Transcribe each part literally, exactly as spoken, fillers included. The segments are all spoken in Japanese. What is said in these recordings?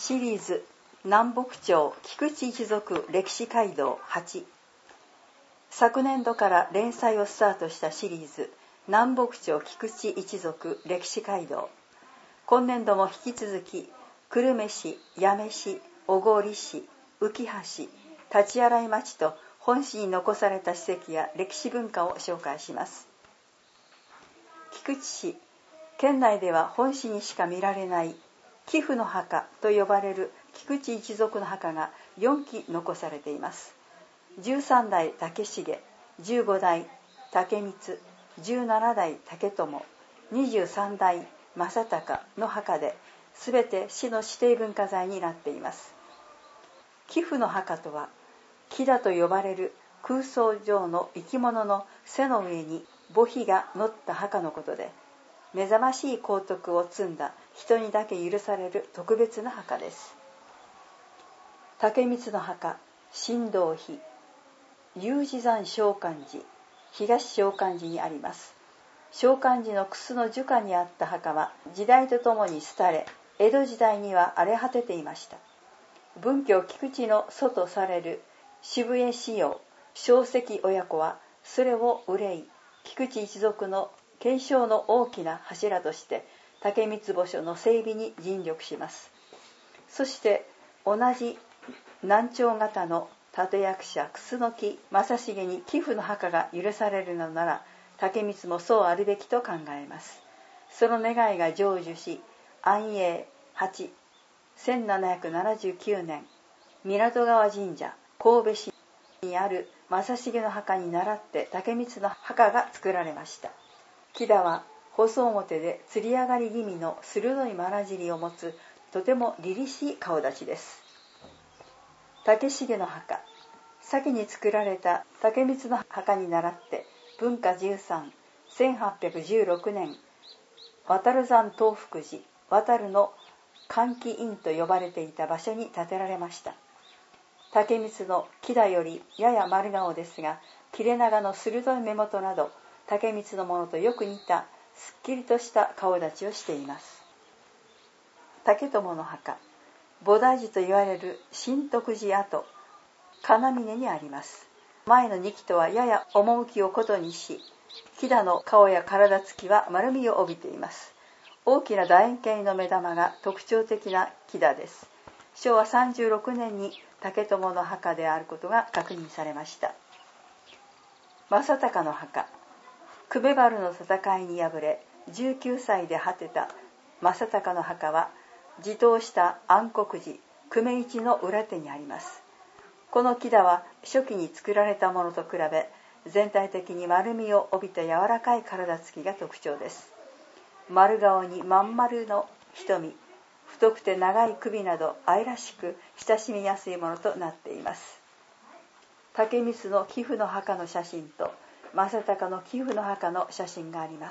シリーズ南北朝菊池一族歴史街道はち、昨年度から連載をスタートしたシリーズ南北朝菊池一族歴史街道。今年度も引き続き久留米市、八女市、小郡市、浮橋、立洗町と本市に残された史跡や歴史文化を紹介します。菊池市、県内では本市にしか見られない寄付の墓と呼ばれる菊池一族の墓がよん基残されています。じゅうさん代竹重、じゅうご代竹光、じゅうなな代竹友、にじゅうさん代正隆の墓で、すべて市の指定文化財になっています。寄付の墓とは、木田と呼ばれる空想上の生き物の背の上に墓碑が載った墓のことで、目覚ましい功徳を積んだ人にだけ許される特別な墓です。竹光の墓、新道碑、龍寺山聖観寺、東聖観寺にあります。聖観寺の楠の樹下にあった墓は時代とともに廃れ、江戸時代には荒れ果てていました。文教菊池の祖とされる渋江四葉、正石親子はそれを憂い、菊池一族の継承の大きな柱として竹光墓所の整備に尽力します。そして同じ南朝型の立役者楠木正成に寄付の墓が許されるのなら、竹光もそうあるべきと考えます。その願いが成就し、安永はち、せんななひゃくななじゅうきゅうねん、港川神社神戸市にある正成の墓に倣って竹光の墓が作られました。木田は細表でつり上がり気味の鋭いまなじりを持つ、とても凛々しい顔立ちです。竹重の墓、先に作られた竹光の墓に倣って文化じゅうさん、せんはっぴゃくじゅうろくねん、渡山東福寺、渡の換気院と呼ばれていた場所に建てられました。竹光の木田よりやや丸顔ですが、切れ長の鋭い目元など竹光のものとよく似たすっきりとした顔立ちをしています。竹友の墓、菩提寺と言われる新徳寺跡、金峰にあります。前のに基とはやや趣を異にし、木田の顔や体つきは丸みを帯びています。大きな楕円形の目玉が特徴的な木田です。しょうわさんじゅうろくねんに竹友の墓であることが確認されました。正隆の墓、久米原の戦いに敗れじゅうきゅうさいで果てた正隆の墓は、自投した安国寺久米一の裏手にあります。この木田は初期に作られたものと比べ、全体的に丸みを帯びた柔らかい体つきが特徴です。丸顔にまん丸の瞳、太くて長い首など愛らしく親しみやすいものとなっています。竹光の寄付の墓の写真と正隆の寄付の墓の写真があります。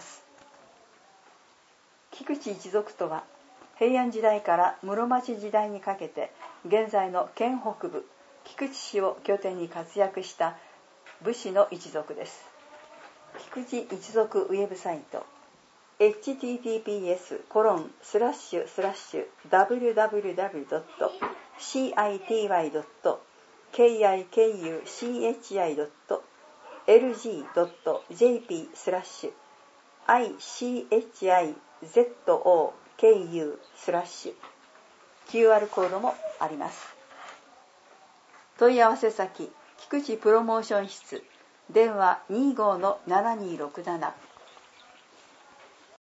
菊池一族とは、平安時代から室町時代にかけて現在の県北部菊池市を拠点に活躍した武士の一族です。菊池一族ウェブサイト エイチティーティーピーエスコロンスラッシュスラッシュダブリューダブリューダブリュードットシーアイティーワイドットケーアイケーユーシーエイチアイドットエルジードットジェーピースラッシュアイシーエイチアイゼットオーケーユースラッシュ キューアール コードもあります。問い合わせ先、菊池プロモーション室、電話 にじゅうごのななにーろくなな